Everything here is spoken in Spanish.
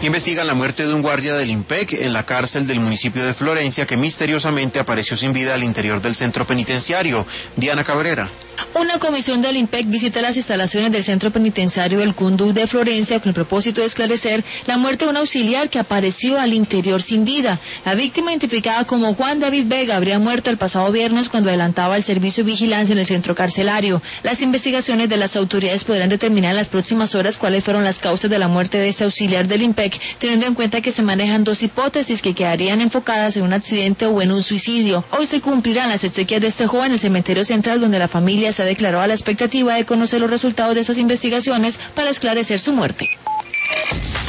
Investigan la muerte de un guardia del IMPEC en la cárcel del municipio de Florencia que misteriosamente apareció sin vida al interior del centro penitenciario. Diana Cabrera. Una comisión del IMPEC visita las instalaciones del centro penitenciario del Cundú de Florencia con el propósito de esclarecer la muerte de un auxiliar que apareció al interior sin vida. La víctima, identificada como Juan David Vega, habría muerto el pasado viernes cuando adelantaba el servicio de vigilancia en el centro carcelario. Las investigaciones de las autoridades podrán determinar en las próximas horas cuáles fueron las causas de la muerte de este auxiliar del IMPEC, teniendo en cuenta que se manejan dos hipótesis que quedarían enfocadas en un accidente o en un suicidio. Hoy se cumplirán las exequias de este joven en el cementerio central, donde la familia se ha declarado a la expectativa de conocer los resultados de esas investigaciones para esclarecer su muerte.